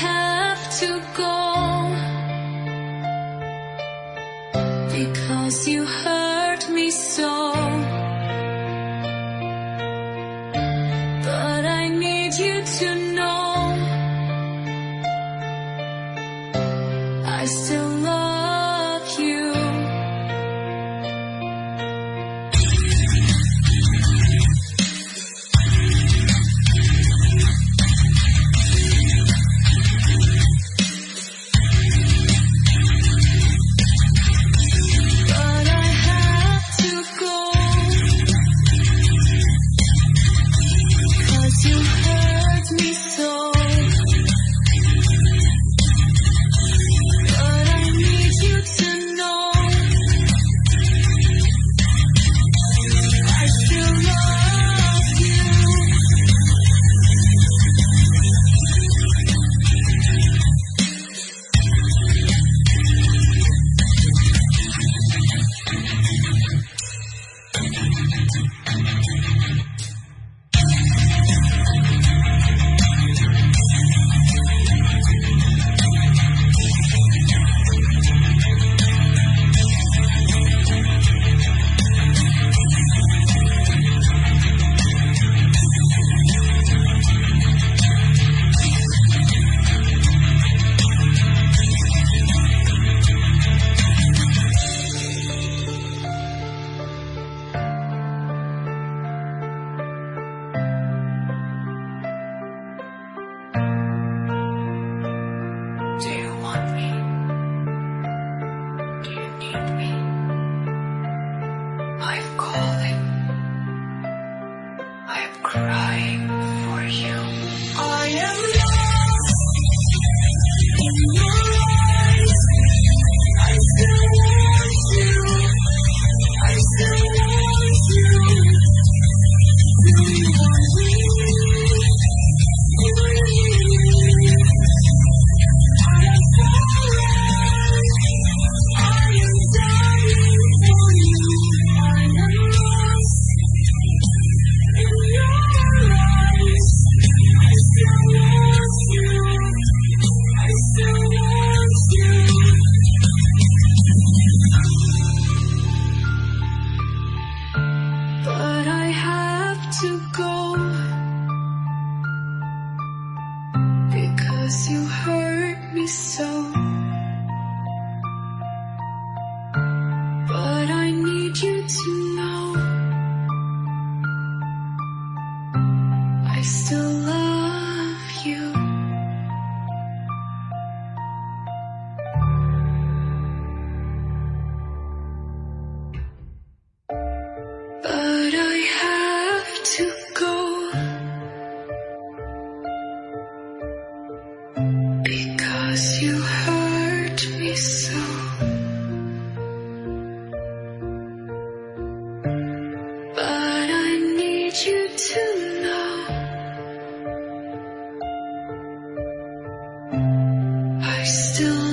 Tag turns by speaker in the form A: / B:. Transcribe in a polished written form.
A: have to go because you hurt me so. But I need you to know I still love you. Crying for you. I am lost in your eyes. I still want you. I still want you. Do you want me? I am falling. I am dying for you. I am lost in your eyes. I still want you. I still want you. But I have to go because you hurt me so. But I need you to know I still love you. But I have to go because you hurt me so. But I need you to know I still